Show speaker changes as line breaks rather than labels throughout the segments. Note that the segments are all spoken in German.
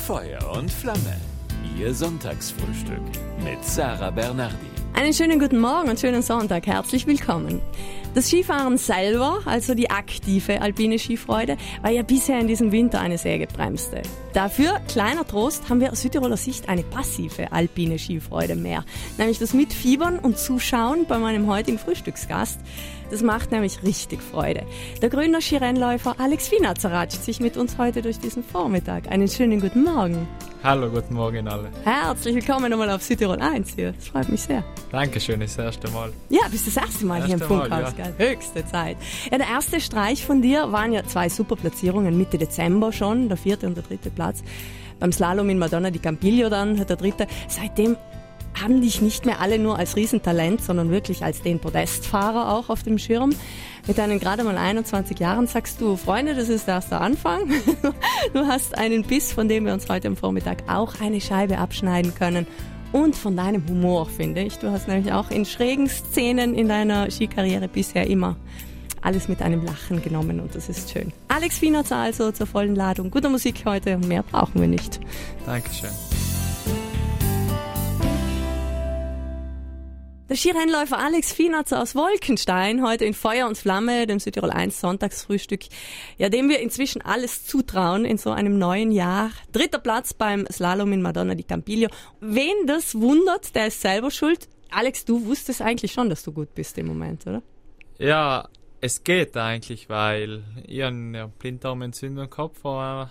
Feuer und Flamme. Ihr Sonntagsfrühstück mit Sarah Bernardi.
Einen schönen guten Morgen und schönen Sonntag. Herzlich willkommen. Das Skifahren selber, also die aktive alpine Skifreude, war ja bisher in diesem Winter eine sehr gebremste. Dafür, kleiner Trost, haben wir aus Südtiroler Sicht eine passive alpine Skifreude mehr. Nämlich das Mitfiebern und Zuschauen bei meinem heutigen Frühstücksgast. Das macht nämlich richtig Freude. Der Grüner Skirennläufer Alex Finazzer ratscht sich mit uns heute durch diesen Vormittag. Einen schönen guten Morgen.
Hallo, guten Morgen alle.
Herzlich willkommen nochmal auf Südtirol 1 hier. Das freut mich sehr.
Dankeschön, das erste Mal.
Ja, bist das erste Mal hier im Funkhaus, gell? Höchste Zeit. Ja, der erste Streich von dir waren ja 2 Superplatzierungen Mitte Dezember schon, der 4. und der 3. Platz. Beim Slalom in Madonna di Campiglio dann, der 3. Seitdem haben dich nicht mehr alle nur als Riesentalent, sondern wirklich als den Podestfahrer auch auf dem Schirm. Mit deinen gerade mal 21 Jahren sagst du, Freunde, das ist erst der Anfang. Du hast einen Biss, von dem wir uns heute am Vormittag auch eine Scheibe abschneiden können. Und von deinem Humor, finde ich. Du hast nämlich auch in schrägen Szenen in deiner Skikarriere bisher immer alles mit einem Lachen genommen und das ist schön. Alex Finazzer also zur vollen Ladung. Gute Musik heute und mehr brauchen wir nicht.
Dankeschön.
Der Skirennläufer Alex Finazzer aus Wolkenstein, heute in Feuer und Flamme, dem Südtirol 1 Sonntagsfrühstück, ja, dem wir inzwischen alles zutrauen in so einem neuen Jahr. 3. Platz beim Slalom in Madonna di Campiglio. Wen das wundert, der ist selber schuld. Alex, du wusstest eigentlich schon, dass du gut bist im Moment, oder?
Ja, es geht eigentlich, weil ich eine Blinddarmentzündung gehabt vor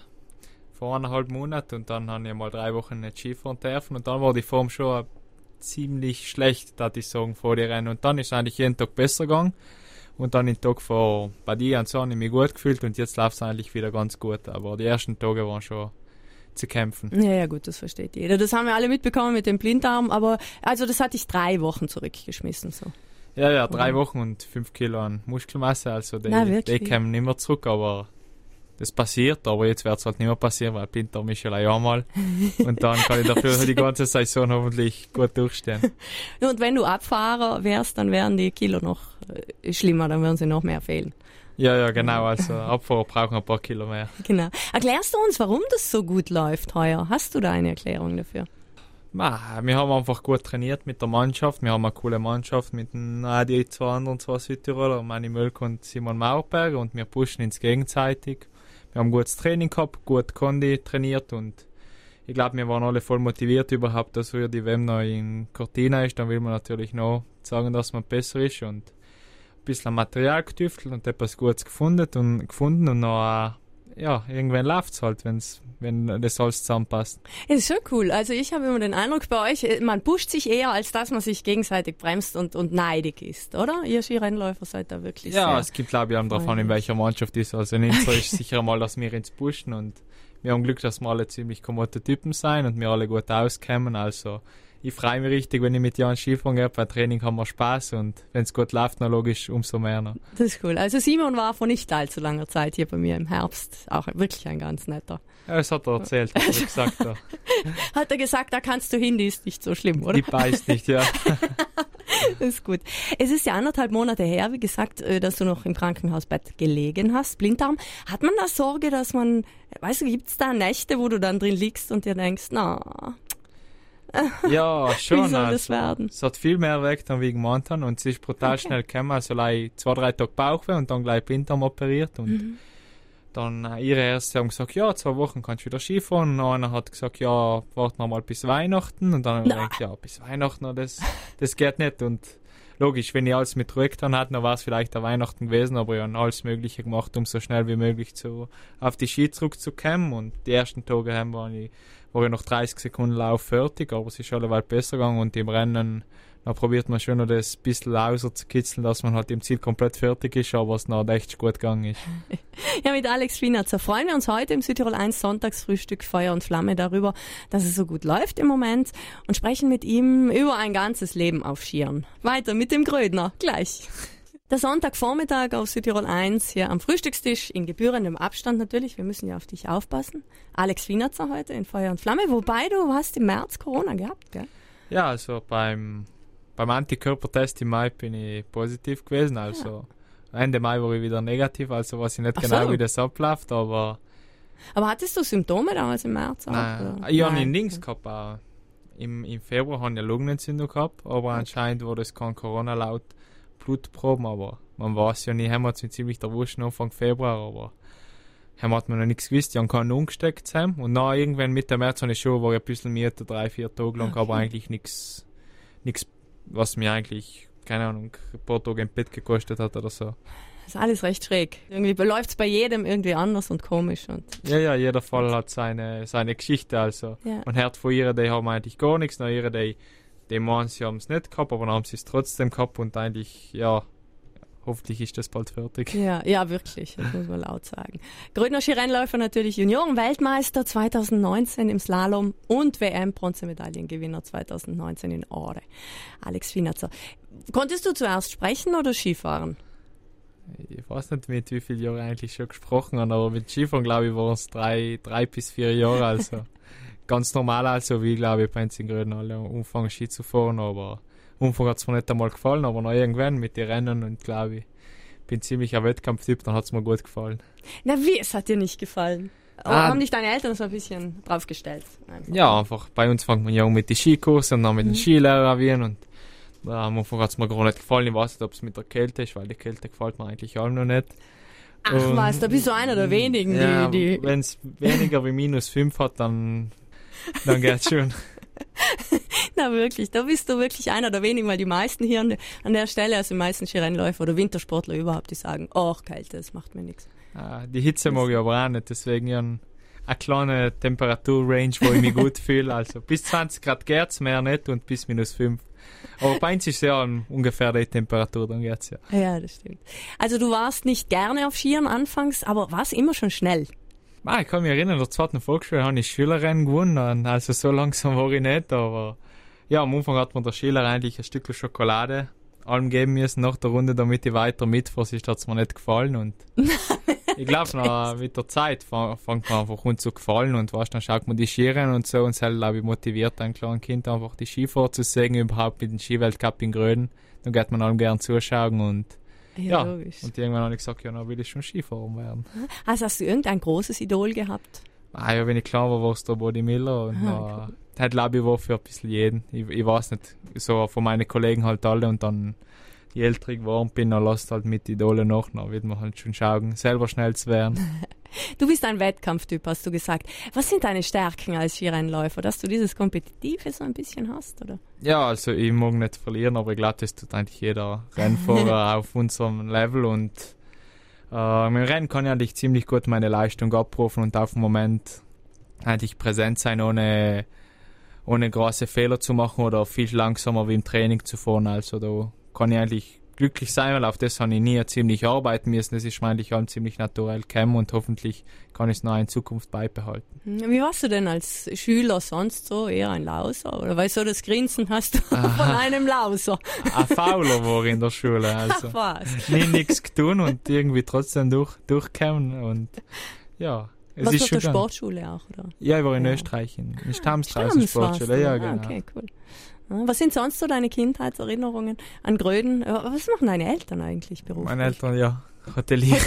1,5 Monaten und dann habe ich mal 3 Wochen nicht Skifahren dürfen und dann war die Form schon ziemlich schlecht, würde ich sagen, vor den Rennen. Und dann ist es eigentlich jeden Tag besser gegangen. Und dann den Tag vor Badia und so habe ich mich gut gefühlt und jetzt läuft es eigentlich wieder ganz gut. Aber die ersten Tage waren schon zu kämpfen.
Ja, gut, das versteht jeder. Das haben wir alle mitbekommen mit dem Blinddarm, aber also das hat dich 3 Wochen zurückgeschmissen. So.
Ja, 3 Wochen und 5 Kilo an Muskelmasse, also die kämen nicht mehr zurück, aber das passiert, aber jetzt wird es halt nicht mehr passieren, weil Blinddarm ist ja ein Jahr mal. Und dann kann ich dafür die ganze Saison hoffentlich gut durchstehen.
Und wenn du Abfahrer wärst, dann wären die Kilo noch schlimmer, dann würden sie noch mehr fehlen.
Ja, genau, also Abfahrer brauchen ein paar Kilo mehr.
Genau. Erklärst du uns, warum das so gut läuft heuer? Hast du da eine Erklärung dafür?
Wir haben einfach gut trainiert mit der Mannschaft. Wir haben eine coole Mannschaft mit die 2 anderen 2 Südtiroler, Manni Mölk und Simon Mauerberger, und wir pushen uns gegenseitig. Wir haben gutes Training gehabt, gut Kondi trainiert und ich glaube, wir waren alle voll motiviert überhaupt, dass wir die WM noch in Cortina ist. Dann will man natürlich noch sagen, dass man besser ist und ein bisschen Material getüftelt und etwas Gutes gefunden und noch irgendwann läuft es halt, wenn das alles zusammenpasst.
Das ist schon cool. Also ich habe immer den Eindruck bei euch, man pusht sich eher, als dass man sich gegenseitig bremst und neidig ist, oder? Ihr Skirennläufer seid da wirklich sehr...
Ja, es gibt, glaube ich, darauf an, in welcher Mannschaft ist. Also in unserer ist sicher mal, dass wir ins pushen und wir haben Glück, dass wir alle ziemlich kommode Typen sein und wir alle gut auskommen. Also ich freue mich richtig, wenn ich mit Jan Skifahren gehe. Beim Training haben wir Spaß und wenn es gut läuft, dann logisch umso mehr noch.
Das ist cool. Also Simon war vor nicht allzu langer Zeit hier bei mir im Herbst. Auch wirklich ein ganz netter.
Ja, das hat er erzählt, hat er gesagt. Ja.
Hat er gesagt, da kannst du hin, die ist nicht so schlimm, oder?
Die beißt nicht, ja.
Das ist gut. Es ist ja 1,5 Monate her, wie gesagt, dass du noch im Krankenhausbett gelegen hast, Blinddarm. Hat man da Sorge, dass man, weißt du, gibt es da Nächte, wo du dann drin liegst und dir denkst,
ja, schon.
Wie soll das werden?
Es hat viel mehr weg, dann wie gemeint haben und es ist brutal schnell gekommen. Also 2-3 Tage Bauchweh und dann gleich Blinddarm operiert und dann ihre Ärzte haben gesagt, ja, 2 Wochen kannst du wieder Skifahren. Und einer hat gesagt, ja, warten wir mal bis Weihnachten. Und dann habe ich gedacht, ja, bis Weihnachten, das geht nicht. Und logisch, wenn ich alles mit Ruhe getan hätte, dann war es vielleicht der Weihnachten gewesen, aber ich habe alles Mögliche gemacht, um so schnell wie möglich auf die Ski zurückzukommen. Und die ersten Tage war ich noch 30 Sekunden Lauf fertig, aber es ist alleweil besser gegangen und im Rennen dann probiert man schon noch das bisschen rauszukitzeln, dass man halt im Ziel komplett fertig ist, aber es noch echt gut gegangen ist.
Ja, mit Alex Finazzer freuen wir uns heute im Südtirol 1 Sonntagsfrühstück Feuer und Flamme darüber, dass es so gut läuft im Moment und sprechen mit ihm über ein ganzes Leben auf Skiern. Weiter mit dem Grödner, gleich. Der Sonntagvormittag auf Südtirol 1 hier am Frühstückstisch in gebührendem Abstand natürlich. Wir müssen ja auf dich aufpassen. Alex Finazzer heute in Feuer und Flamme, wobei du hast im März Corona gehabt, gell?
Ja, also beim Antikörpertest im Mai bin ich positiv gewesen, also Ende Mai war ich wieder negativ, also weiß ich nicht genau, wie das abläuft, aber
Aber hattest du Symptome damals im März auch?
Nein, ich habe ihn links gehabt. Auch. Im Februar habe ich eine Lungenentzündung gehabt, aber anscheinend war das kein Corona laut Blutproben, aber man weiß ja nicht, haben wir es ziemlich der Wurst Anfang Februar, aber haben wir noch nichts gewusst, die haben keinen umgesteckt und dann irgendwann Mitte März habe ich schon, war ich ein bisschen müde, 3-4 Tage lang, aber eigentlich nichts, was mir eigentlich, keine Ahnung, ein paar Tage im Bett gekostet hat oder so.
Das ist alles recht schräg. Irgendwie läuft es bei jedem irgendwie anders und komisch.
Ja, jeder Fall hat seine Geschichte. Also. Ja. Man hört von ihr, die haben eigentlich gar nichts, nach ihr, die meinen, sie haben es nicht gehabt, aber dann haben sie es trotzdem gehabt und eigentlich, ja, hoffentlich ist das bald fertig.
Ja, wirklich, das muss man laut sagen. Grödner Skirennläufer natürlich Junioren-Weltmeister 2019 im Slalom und WM-Bronzemedaillengewinner 2019 in Aare. Alex Finazzo. Konntest du zuerst sprechen oder Skifahren?
Ich weiß nicht, mit wie vielen Jahren eigentlich schon gesprochen habe, aber mit Skifahren, glaube ich, waren es 3 bis 4 Jahre, also ganz normal, also wie, glaube ich, bei uns in Gröden alle anfangen Ski zu fahren, aber am Anfang hat es mir nicht einmal gefallen, aber noch irgendwann mit den Rennen und glaube ich, bin ziemlich ein Wettkampftyp, dann hat es mir gut gefallen.
Na wie, es hat dir nicht gefallen? Haben dich deine Eltern so ein bisschen draufgestellt?
Ja, einfach, bei uns fängt man ja mit den Skikursen und dann mit den Skilehrer wie und am Anfang hat es mir gar nicht gefallen. Ich weiß nicht, ob es mit der Kälte ist, weil die Kälte gefällt mir eigentlich auch noch nicht.
Ach was, da bist du einer der wenigen, die...
Wenn es weniger wie -5 hat, dann geht's schon.
Na wirklich, da bist du wirklich einer der wenigen, weil die meisten hier an der Stelle, also die meisten Skirennläufer oder Wintersportler überhaupt, die sagen, Kälte, das macht mir nichts.
Die Hitze mag ich aber auch nicht, deswegen eine kleine Temperaturrange, wo ich mich gut fühle. Also bis 20 Grad geht's, mehr nicht und bis -5. Aber bei uns ist es ja ungefähr die Temperatur, dann geht's ja.
Ja, das stimmt. Also du warst nicht gerne auf Skiern anfangs, aber warst immer schon schnell.
Ich kann mich erinnern, in der 2. Volksschule habe ich Schülerrennen gewonnen, also so langsam war ich nicht, aber ja, am Anfang hat mir der Schüler eigentlich ein Stück Schokolade allem geben müssen nach der Runde, damit ich weiter mitfahre, hat es mir nicht gefallen und ich glaube, mit der Zeit fängt man einfach an zu gefallen und dann schaut man die Skirennen und so und es hat, glaube ich, motiviert ein kleines Kind einfach die Skifahrer zu sehen, überhaupt mit dem Skiweltcup in Gröden, dann geht man allem gern zuschauen und ja, und irgendwann habe ich gesagt, ja, dann will ich schon Skifahrer werden.
Also hast du irgendein großes Idol gehabt?
Ja, wenn ich klar war es der Body Miller und cool. Das glaube ich war für ein bisschen jeden. Ich weiß nicht, so von meinen Kollegen halt alle und dann je älter ich geworden bin, dann lasst halt mit Idolen nach, dann wird man halt schon schauen, selber schnell zu werden.
Du bist ein Wettkampftyp, hast du gesagt. Was sind deine Stärken als Skirennläufer, dass du dieses Kompetitive so ein bisschen hast, oder?
Ja, also ich mag nicht verlieren, aber ich glaube, das tut eigentlich jeder Rennfahrer auf unserem Level und im Rennen kann ich eigentlich ziemlich gut meine Leistung abrufen und auf den Moment eigentlich präsent sein, ohne große Fehler zu machen oder viel langsamer wie im Training zu fahren. Also da kann ich eigentlich glücklich sein, weil auf das habe ich nie ziemlich arbeiten müssen. Das ist mir eigentlich allem ziemlich naturell gekommen und hoffentlich kann ich es noch in Zukunft beibehalten.
Wie warst du denn als Schüler sonst so? Eher ein Lauser? Oder weil so das Grinsen hast du von einem Lauser?
Ein Fauler war ich in der Schule. Also.
Ach was?
Nie nichts getan und irgendwie trotzdem durchgekommen und ja.
Was auf der Sportschule auch, oder?
Ja, ich war in Österreich, in Stamsdraußen Sportschule. Ja, genau.
Okay, cool. Was sind sonst so deine Kindheitserinnerungen an Gröden? Was machen deine Eltern eigentlich beruflich?
Meine Eltern, ja, Hotelier.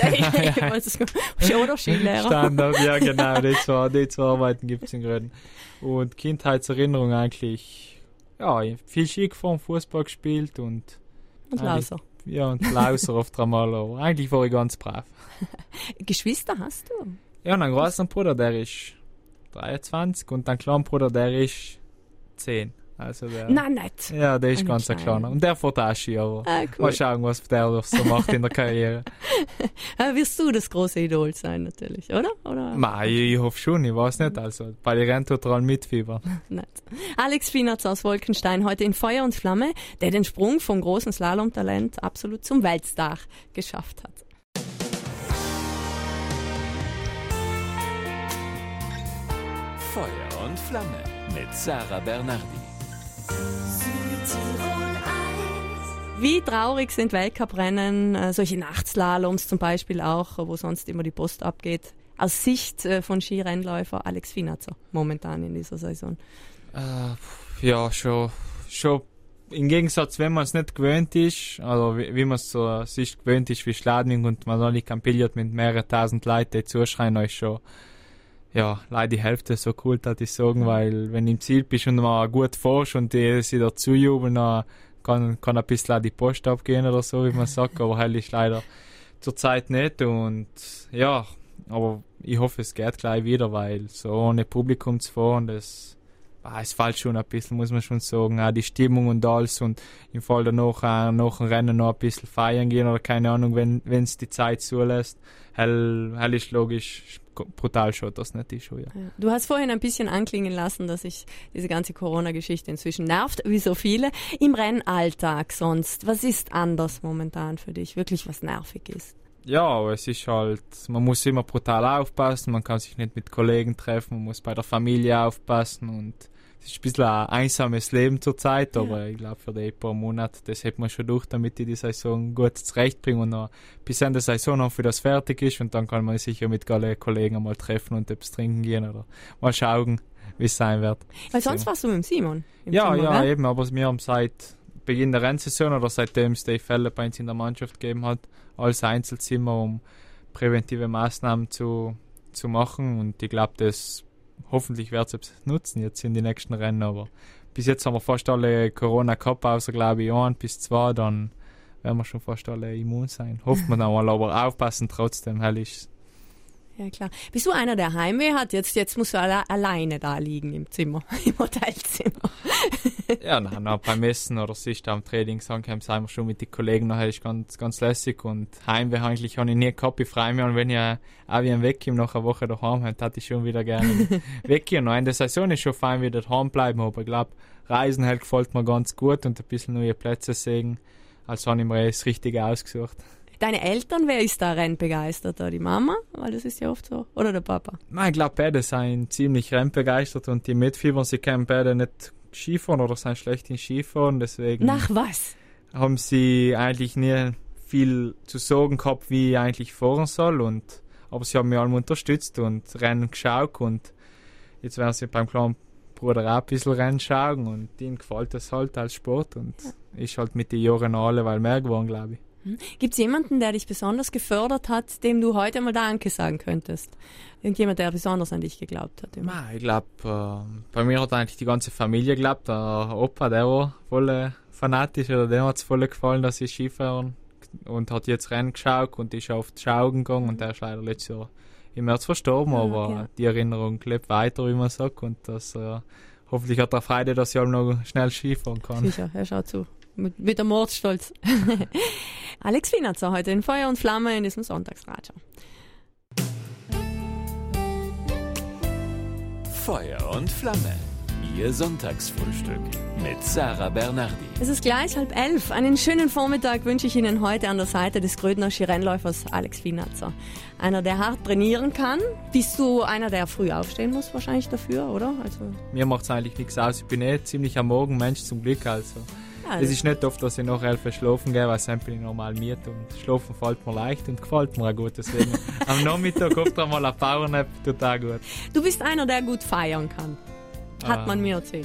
Oder Skilehrer.
Standard, ja genau, die zwei Arbeiten gibt es in Gröden. Und Kindheitserinnerungen eigentlich, ja, viel Ski gefahren, Fußball gespielt und
Lauser.
Ja, und Lauser oft einmal, aber eigentlich war ich ganz brav.
Geschwister hast du?
Ja, und einen großen Bruder, der ist 23 und einen kleinen Bruder, der ist 10. Also
nein, nicht.
Ja, der ist ganz kleiner. Und der fährt auch Ski, aber cool. Mal schauen, was der so macht in der Karriere.
Wirst du das große Idol sein, natürlich, oder?
Nein, ich hoffe schon, ich weiß nicht. Also, bei den Rennen tut er all mitfiebern.
Alex Finazzo aus Wolkenstein, heute in Feuer und Flamme, der den Sprung vom großen Slalomtalent absolut zum Weltstar geschafft hat.
Feuer und Flamme mit Sarah Bernardi.
Wie traurig sind Weltcuprennen, solche Nachtslaloms zum Beispiel auch, wo sonst immer die Post abgeht, aus Sicht von Skirennläufer Alex Finazzo momentan in dieser Saison?
Ja, schon im Gegensatz, wenn man es nicht gewöhnt ist, also wie man es so sich gewöhnt ist wie Schladming und man noch nicht ein Billard mit mehreren tausend Leuten zuschreien, ist schon ja, leider die Hälfte so cool, dass ich sagen, weil wenn du im Ziel bist und mal gut fährst und die sie dazu jubeln, dann kann ein bisschen die Post abgehen oder so, wie man sagt, aber hell ist leider zurzeit nicht und ja, aber ich hoffe, es geht gleich wieder, weil so ohne Publikum zu fahren, es fällt schon ein bisschen, muss man schon sagen, auch die Stimmung und alles und im Fall danach nach dem Rennen noch ein bisschen feiern gehen oder keine Ahnung, wenn es die Zeit zulässt, hell ist logisch brutal schon, das nicht ist schon, ja.
Du hast vorhin ein bisschen anklingen lassen, dass sich diese ganze Corona-Geschichte inzwischen nervt, wie so viele. Im Rennalltag sonst, was ist anders momentan für dich, wirklich was nervig ist?
Ja, es ist halt, man muss immer brutal aufpassen, man kann sich nicht mit Kollegen treffen, man muss bei der Familie aufpassen und es ist ein bisschen ein einsames Leben zurzeit, aber ich glaube für die paar Monate, das hält man schon durch, damit ich die Saison gut zurechtbringe und noch bis Ende der Saison hoffe, dass fertig ist und dann kann man sicher mit allen Kollegen einmal treffen und etwas trinken gehen oder mal schauen, wie es sein wird.
Weil sonst warst du mit dem Simon im
Ja,
Zimmer,
ja,
gell?
eben, aber wir haben seit Beginn der Rennsaison oder seitdem es die Fälle bei uns in der Mannschaft gegeben hat, als Einzelzimmer, um präventive Maßnahmen zu machen und ich glaube, das hoffentlich wird es nutzen jetzt in die nächsten Rennen, aber bis jetzt haben wir fast alle Corona gehabt, außer glaube ich 1 bis 2, dann werden wir schon fast alle immun sein. Hofft man auch mal, aber aufpassen trotzdem, hell ist.
Ja, klar. Bist du einer, der Heimweh hat? Jetzt musst du alleine da liegen im Zimmer, im Hotelzimmer.
Ja, nein, beim Essen oder sonst am Training sind wir schon mit den Kollegen, nachher ist ganz, ganz lässig und Heimweh eigentlich habe ich nie gehabt. Ich freue mich, und wenn ich auch wie ein Wegkomme nach einer Woche daheim habe, hätte ich schon wieder gerne weggehen. In der Saison ist schon fein, wieder daheim bleiben, aber ich glaube, Reisen halt gefällt mir ganz gut und ein bisschen neue Plätze sehen, also habe ich mir das Richtige ausgesucht.
Deine Eltern, wer ist da rennbegeistert? Die Mama? Weil das ist ja oft so. Oder der Papa?
Nein, ich glaube, beide sind ziemlich rennbegeistert und die mitfiebern, sie können beide nicht Skifahren oder sind schlecht in Skifahren, deswegen
Nach was?
haben sie eigentlich nie viel zu sagen gehabt, wie ich eigentlich fahren soll, aber sie haben mich allem unterstützt und Rennen geschaut und jetzt werden sie beim kleinen Bruder auch ein bisschen Rennen schauen und ihnen gefällt das halt als Sport und ist halt mit den Jahren alle weil mehr geworden, glaube ich.
Gibt es jemanden, der dich besonders gefördert hat, dem du heute mal Danke sagen könntest? Irgendjemand, der besonders an dich geglaubt hat?
Nein, ich glaube, bei mir hat eigentlich die ganze Familie geglaubt. Der Opa, der war voll fanatisch, oder dem hat es voll gefallen, dass ich Skifahren und hat jetzt Rennen geschaut und ist oft schauen gegangen und der ist leider letztes Jahr im März verstorben, aber die Erinnerung lebt weiter, wie man sagt, und das hoffentlich hat er Freude, dass ich auch noch schnell Skifahren kann.
Sicher, er schaut zu. Mit der Mordstolz. Alex Finazzo heute in Feuer und Flamme in diesem Sonntagsradio.
Feuer und Flamme. Ihr Sonntagsfrühstück mit Sarah Bernardi.
Es ist gleich 10:30. Einen schönen Vormittag wünsche ich Ihnen heute an der Seite des Grödner Skirennläufers Alex Finazzo. Einer, der hart trainieren kann. Bist du einer, der früh aufstehen muss wahrscheinlich dafür, oder? Also
mir macht es eigentlich nichts aus. Ich bin ziemlich am Morgenmensch zum Glück, also. Es ist nicht oft, dass ich noch 11 schlafen gehe, weil sonst bin ich normal müde und schlafen fällt mir leicht und gefällt mir auch gut. Deswegen am Nachmittag oft einmal eine Powernap, tut auch gut.
Du bist einer, der gut feiern kann. Hat man mir erzählt.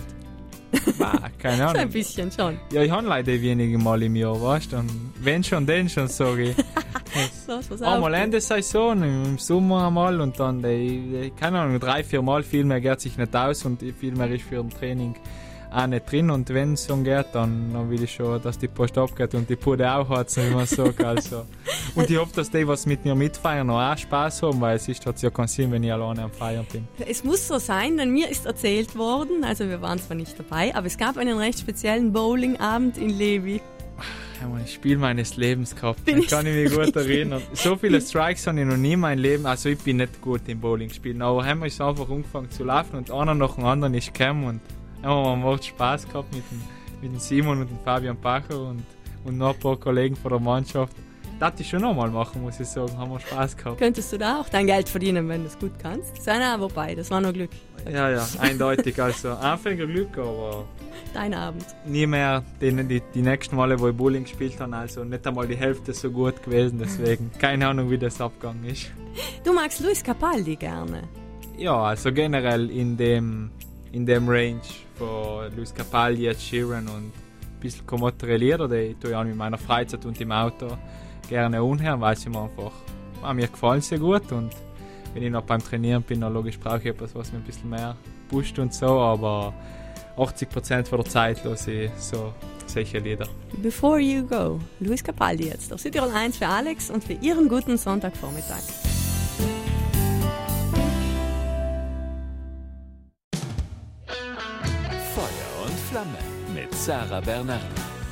Keine Ahnung.
So ein bisschen schon.
Ja, ich habe leider wenige Mal im Jahr, weißt du? Und wenn schon, dann schon, sage ich. Einmal Ende Saison, im Sommer einmal und dann, keine Ahnung, 3-4 Mal, viel mehr geht sich nicht aus und viel mehr ist für ein Training auch nicht drin und wenn es so geht, dann will ich schon, dass die Post abgeht und die Pude auch hat, so wie man sagt. Also. Und ich hoffe, dass die, was mit mir mitfeiern, auch Spaß haben, weil es hat ja keinen Sinn, wenn ich alleine am Feiern bin.
Es muss so sein, denn mir ist erzählt worden, also wir waren zwar nicht dabei, aber es gab einen recht speziellen Bowlingabend in Levi.
Ich habe ein Spiel meines Lebens gehabt, da kann ich mich gut erinnern. So viele Strikes habe ich noch nie in meinem Leben, also ich bin nicht gut im Bowling spielen, aber haben wir einfach angefangen zu laufen und einer nach dem anderen ist gekommen und man macht Spaß gehabt mit dem Simon und dem Fabian Pacher und noch ein paar Kollegen von der Mannschaft. Das ich schon nochmal machen, muss ich sagen. Haben wir Spaß gehabt.
Könntest du da auch dein Geld verdienen, wenn du es gut kannst? Nein, wobei, das war nur Glück.
Ja, eindeutig. Also Anfängerglück, aber
dein Abend.
Nie mehr die nächsten Male, wo ich Bowling gespielt habe, also nicht einmal die Hälfte so gut gewesen. Deswegen keine Ahnung, wie das abgegangen ist.
Du magst Luis Capaldi gerne?
Ja, also generell in dem Range von Luis Capaldi, Ed Sheeran und ein bisschen komotere Lieder, die tue ich auch in meiner Freizeit und im Auto gerne unhören, weil sie mir einfach, mir gefallen sehr gut und wenn ich noch beim Trainieren bin, dann logisch brauche ich etwas, was mir ein bisschen mehr pusht und so, aber 80% von der Zeit höre ich so solche Lieder.
Before You Go, Luis Capaldi jetzt auf Südtirol 1 für Alex und für Ihren guten Sonntagvormittag.
Feuer und Flamme mit Sarah Bernardi.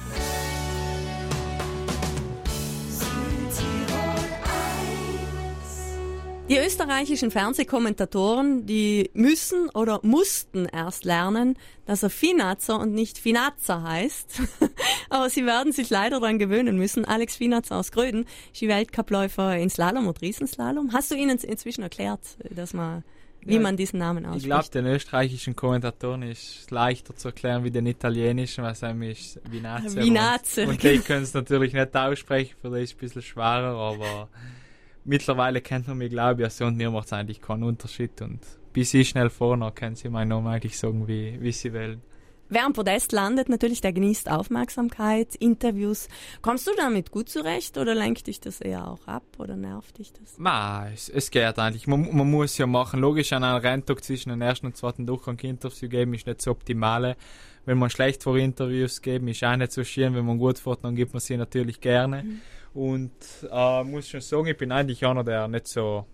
Die österreichischen Fernsehkommentatoren, die müssen oder mussten erst lernen, dass er Finazzer und nicht Finazzer heißt. Aber sie werden sich leider daran gewöhnen müssen. Alex Finazzer aus Gröden, Ski-Weltcupläufer in Slalom und Riesenslalom. Hast du ihnen inzwischen erklärt, wie man diesen Namen ausspricht?
Ich glaube, den österreichischen Kommentatoren ist leichter zu erklären wie den italienischen, was ist Vinazze. Und die können es natürlich nicht aussprechen, für die ist es ein bisschen schwerer, aber mittlerweile kennt man mich, glaube ich, und mir macht es eigentlich keinen Unterschied. Und bis ich schnell vorne können sie meinen Namen eigentlich sagen, wie sie wollen.
Wer am Podest landet, natürlich, der genießt Aufmerksamkeit, Interviews. Kommst du damit gut zurecht oder lenkt dich das eher auch ab oder nervt dich das?
Es geht eigentlich. Man muss ja machen. Logisch, an einem Renntag zwischen den ersten und zweiten Durchgang Interviews geben ist nicht so optimal. Wenn man schlecht vor Interviews geben, ist auch nicht so schön. Wenn man gut fährt, dann gibt man sie natürlich gerne. Und muss schon sagen, ich bin eigentlich einer, der nicht so,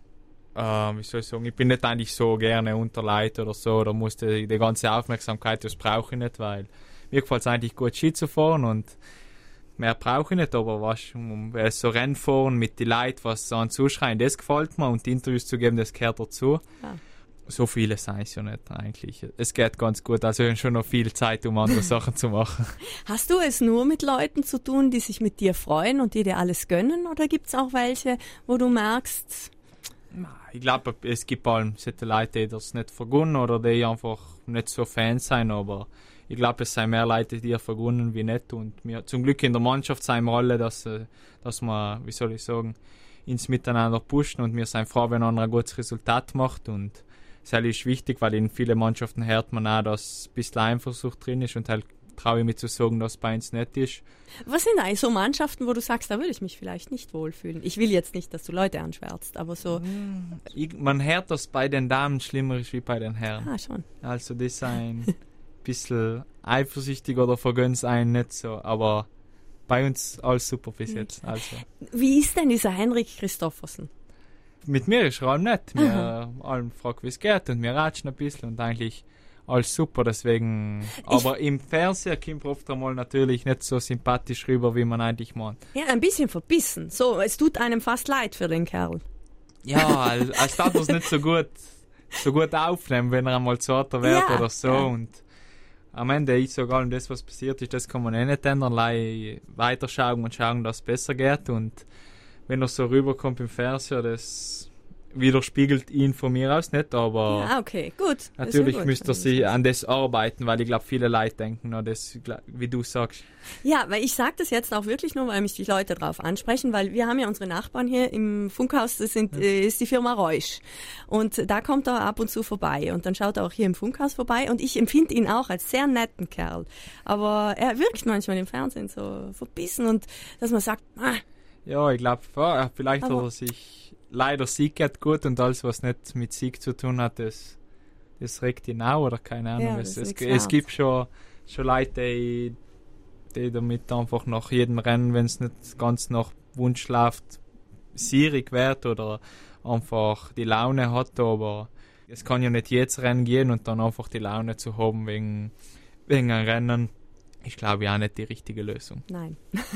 ich bin nicht eigentlich so gerne unter Leid oder so, oder muss die ganze Aufmerksamkeit, das brauche ich nicht, weil mir gefällt es eigentlich gut, Ski zu fahren und mehr brauche ich nicht, aber was so Rennfahren mit den Leuten, was so zuschreien, das gefällt mir und die Interviews zu geben, das gehört dazu. Ja. So viele sind es ja nicht eigentlich. Es geht ganz gut, also ich habe schon noch viel Zeit, um andere Sachen zu machen.
Hast du es nur mit Leuten zu tun, die sich mit dir freuen und die dir alles gönnen? Oder gibt es auch welche, wo du merkst...
Ich glaube, es gibt allem solche Leute, die das nicht vergunnen oder die einfach nicht so Fans sein, aber ich glaube, es sind mehr Leute, die vergunnen wie nicht. Und wir, zum Glück in der Mannschaft sind wir alle, dass wir, wie soll ich sagen, ins Miteinander pushen und wir sind froh, wenn einer ein gutes Resultat macht. Und das ist wichtig, weil in vielen Mannschaften hört man auch, dass ein bisschen Eifersucht drin ist und halt traue ich mich zu sagen, dass es bei uns nicht ist.
Was sind eigentlich so Mannschaften, wo du sagst, da würde ich mich vielleicht nicht wohlfühlen? Ich will jetzt nicht, dass du Leute anschwärzt, aber so...
Man hört, dass bei den Damen schlimmer ist wie bei den Herren.
Ah, schon.
Also das sind ein bisschen eifersüchtig oder vergönnt es einen nicht so, aber bei uns alles super bis jetzt. Also.
Wie ist denn dieser Henrik Christoffersen?
Mit mir ist er allem nett. Wir allen fragen, wie es geht und wir ratschen ein bisschen und eigentlich alles super, deswegen, aber im Fernseher kommt oft einmal natürlich nicht so sympathisch rüber, wie man eigentlich meint.
Ja, ein bisschen verbissen. So, es tut einem fast leid für den Kerl.
Ja, als darf er es nicht so gut aufnehmen, wenn er einmal zarter wird oder so. Ja. Und am Ende, ich sage allem, das, was passiert ist, das kann man nicht ändern. Weiterschauen und schauen, dass es besser geht. Und wenn er so rüberkommt im Fernseher, das widerspiegelt ihn von mir aus nicht, aber
ja, okay, gut.
Natürlich
gut,
müsste er sich an das arbeiten, weil ich glaube, viele Leute denken, das, wie du sagst.
Ja, weil ich sage das jetzt auch wirklich nur, weil mich die Leute darauf ansprechen, weil wir haben ja unsere Nachbarn hier im Funkhaus, das ist die Firma Reusch und da kommt er ab und zu vorbei und dann schaut er auch hier im Funkhaus vorbei und ich empfinde ihn auch als sehr netten Kerl, aber er wirkt manchmal im Fernsehen so verbissen und dass man sagt,
Ja, ich glaube, vielleicht hat er sich leider Sieg geht gut und alles, was nicht mit Sieg zu tun hat, das regt ihn auch oder keine Ahnung.
Ja,
es gibt schon Leute, die damit einfach nach jedem Rennen, wenn es nicht ganz nach Wunsch läuft, sierig wird oder einfach die Laune hat, aber es kann ja nicht jedes Rennen gehen und dann einfach die Laune zu haben wegen einem Rennen. Ich glaube auch nicht die richtige Lösung.
Nein.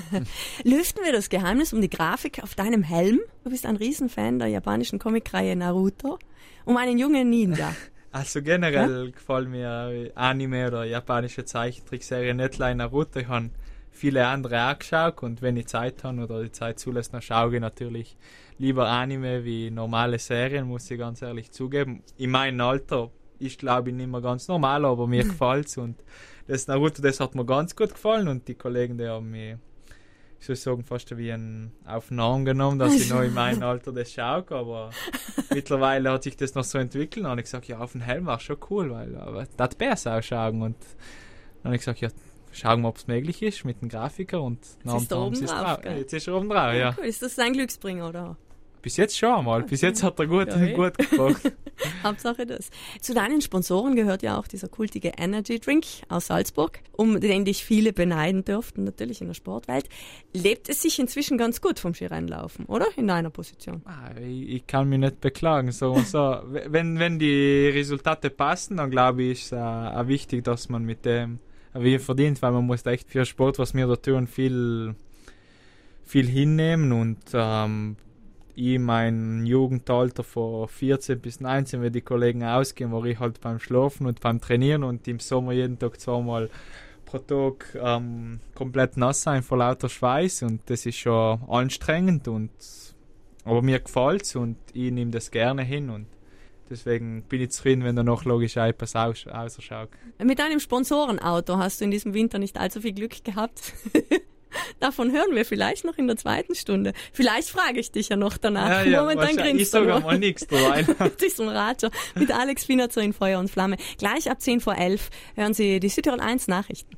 Lüften wir das Geheimnis um die Grafik auf deinem Helm? Du bist ein Riesenfan der japanischen Comicreihe Naruto. Um einen jungen Ninja.
Also generell gefällt mir Anime oder japanische Zeichentrickserien nicht allein Naruto. Ich habe viele andere auch geschaut und wenn ich Zeit habe oder die Zeit zulässt, dann schaue ich natürlich lieber Anime wie normale Serien, muss ich ganz ehrlich zugeben. In meinem Alter ist, glaube ich, nicht mehr ganz normal, aber mir gefällt es und das Naruto, das hat mir ganz gut gefallen und die Kollegen, die haben mich, ich soll sagen, fast wie auf den Arm genommen, dass ich noch in meinem Alter das schaue, aber mittlerweile hat sich das noch so entwickelt und dann habe ich gesagt, ja, auf den Helm war schon cool, weil das besser ausschauen und dann habe ich gesagt, ja, schauen wir, ob es möglich ist mit dem Grafiker und
jetzt ist er oben drauf,
jetzt ist er oben drauf, ja.
Cool. Ist das dein Glücksbringer, oder?
Bis jetzt schon einmal. Bis jetzt hat er gut gebracht.
Hauptsache das. Zu deinen Sponsoren gehört ja auch dieser kultige Energy Drink aus Salzburg, um den dich viele beneiden dürften, natürlich in der Sportwelt. Lebt es sich inzwischen ganz gut vom Skirennlaufen, oder? In deiner Position?
Ich kann mich nicht beklagen. So. Wenn die Resultate passen, dann glaube ich, ist es auch wichtig, dass man mit dem wie verdient, weil man muss echt für Sport, was wir da tun, viel hinnehmen und ich mein Jugendalter von 14 bis 19, wenn die Kollegen ausgehen, war ich halt beim Schlafen und beim Trainieren und im Sommer jeden Tag 2-mal pro Tag komplett nass sein vor lauter Schweiß und das ist schon anstrengend aber mir gefällt es und ich nehme das gerne hin und deswegen bin ich zufrieden, wenn da noch logisch etwas ausschaut.
Mit deinem Sponsorenauto hast du in diesem Winter nicht allzu viel Glück gehabt. Davon hören wir vielleicht noch in der zweiten Stunde. Vielleicht frage ich dich ja noch danach.
Momentan grinst ich sage mal nichts dabei.
Das ist so ein Ratscher mit Alex Finazzo in Feuer und Flamme. Gleich ab 10:11 hören Sie die Südtirol 1 Nachrichten.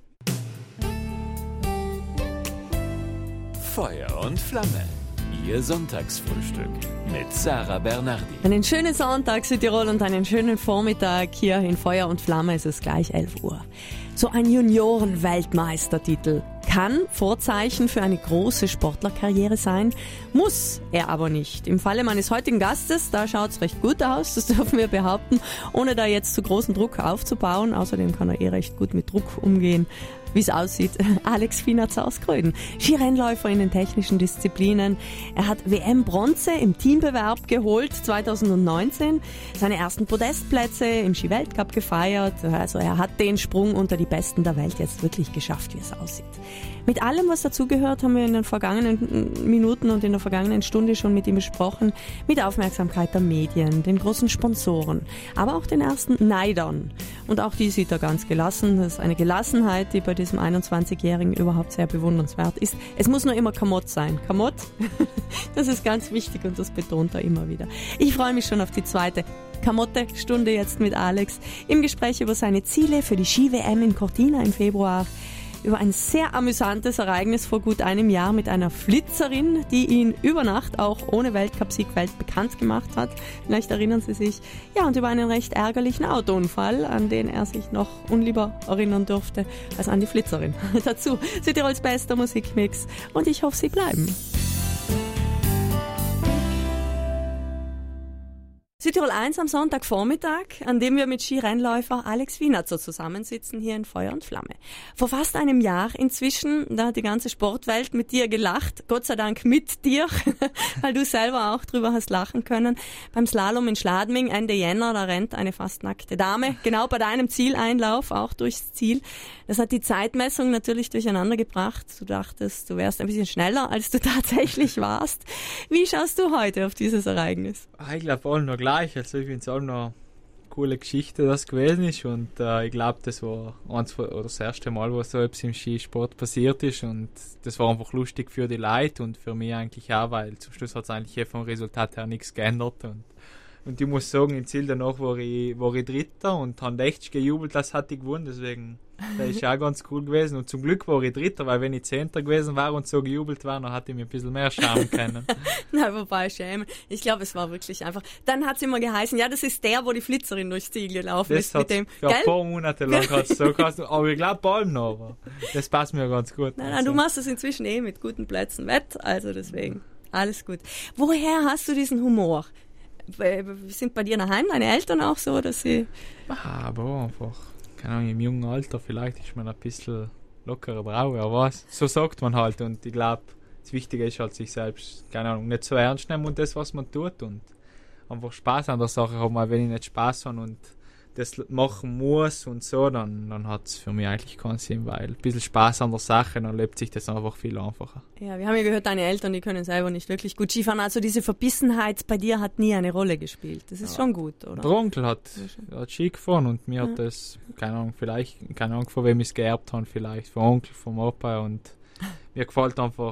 Feuer und Flamme. Ihr Sonntagsfrühstück mit Sarah Bernardi.
Einen schönen Sonntag Südtirol und einen schönen Vormittag hier in Feuer und Flamme. Es ist gleich 11 Uhr. So ein Junioren-Weltmeistertitel kann Vorzeichen für eine große Sportlerkarriere sein, muss er aber nicht. Im Falle meines heutigen Gastes, da schaut es recht gut aus, das dürfen wir behaupten, ohne da jetzt zu großen Druck aufzubauen. Außerdem kann er recht gut mit Druck umgehen. Wie es aussieht, Alex Finazzo aus Gröden. Skirennläufer in den technischen Disziplinen. Er hat WM-Bronze im Teambewerb geholt 2019, seine ersten Podestplätze im Ski-Weltcup gefeiert. Also er hat den Sprung unter die Besten der Welt jetzt wirklich geschafft, wie es aussieht. Mit allem, was dazugehört, haben wir in den vergangenen Minuten und in der vergangenen Stunde schon mit ihm besprochen. Mit Aufmerksamkeit der Medien, den großen Sponsoren, aber auch den ersten Neidern. Und auch die sieht er ganz gelassen. Das ist eine Gelassenheit, die bei diesem 21-Jährigen überhaupt sehr bewundernswert ist. Es muss nur immer Kamott sein. Kamott, das ist ganz wichtig und das betont er immer wieder. Ich freue mich schon auf die zweite Kamotte-Stunde jetzt mit Alex im Gespräch über seine Ziele für die Ski-WM in Cortina im Februar. Über ein sehr amüsantes Ereignis vor gut einem Jahr mit einer Flitzerin, die ihn über Nacht auch ohne Weltcupsieg weltbekannt gemacht hat. Vielleicht erinnern Sie sich. Ja, und über einen recht ärgerlichen Autounfall, an den er sich noch unlieber erinnern dürfte als an die Flitzerin. Dazu Südtirols bester Musikmix und ich hoffe, Sie bleiben. Südtirol 1 am Sonntagvormittag, an dem wir mit Skirennläufer Alex Finazzo zusammensitzen hier in Feuer und Flamme. Vor fast einem Jahr inzwischen, da hat die ganze Sportwelt mit dir gelacht, Gott sei Dank mit dir, weil du selber auch drüber hast lachen können. Beim Slalom in Schladming Ende Jänner, da rennt eine fast nackte Dame, genau bei deinem Zieleinlauf, auch durchs Ziel. Das hat die Zeitmessung natürlich durcheinander gebracht. Du dachtest, du wärst ein bisschen schneller, als du tatsächlich warst. Wie schaust du heute auf dieses Ereignis?
Ich glaube auch noch gleich. Also ich finde es auch noch eine coole Geschichte, das gewesen ist und ich glaube, das war das erste Mal, wo so etwas im Skisport passiert ist und das war einfach lustig für die Leute und für mich eigentlich auch, weil zum Schluss hat es eigentlich vom Resultat her nichts geändert und ich muss sagen, im Ziel danach war ich Dritter und habe echt gejubelt, das hatte ich gewonnen, deswegen das ist auch ganz cool gewesen und zum Glück war ich Dritter, weil wenn ich Zehnter gewesen war und so gejubelt war, dann hätte ich mich ein bisschen mehr schämen können.
Na, wobei schämen. Ich glaube, es war wirklich einfach. Dann hat es immer geheißen, ja, das ist der, wo die Flitzerin durchs Ziel gelaufen ist. Mit dem,
für ein paar Monate lang hat es so geheißen, aber ich glaube bald noch, aber das passt mir ganz gut.
Nein, du machst das inzwischen mit guten Plätzen wett, also deswegen, alles gut. Woher hast du diesen Humor? Sind bei dir daheim deine Eltern auch so, dass sie...
Aber einfach... Keine Ahnung, im jungen Alter vielleicht ist man ein bisschen lockerer drauf, aber was? So sagt man halt und ich glaube, das Wichtige ist halt sich selbst, keine Ahnung, nicht so ernst nehmen und das, was man tut und einfach Spaß an der Sache haben, weil wenn ich nicht Spaß habe und das machen muss und so, dann hat es für mich eigentlich keinen Sinn, weil ein bisschen Spaß an der Sache, dann lebt sich das einfach viel einfacher.
Ja, wir haben ja gehört, deine Eltern, die können selber nicht wirklich gut Skifahren, also diese Verbissenheit bei dir hat nie eine Rolle gespielt. Das ist schon gut, oder?
Der Onkel hat Ski gefahren und mir hat das, keine Ahnung, von wem ich es geerbt habe, vielleicht vom Onkel, vom Opa und mir gefällt einfach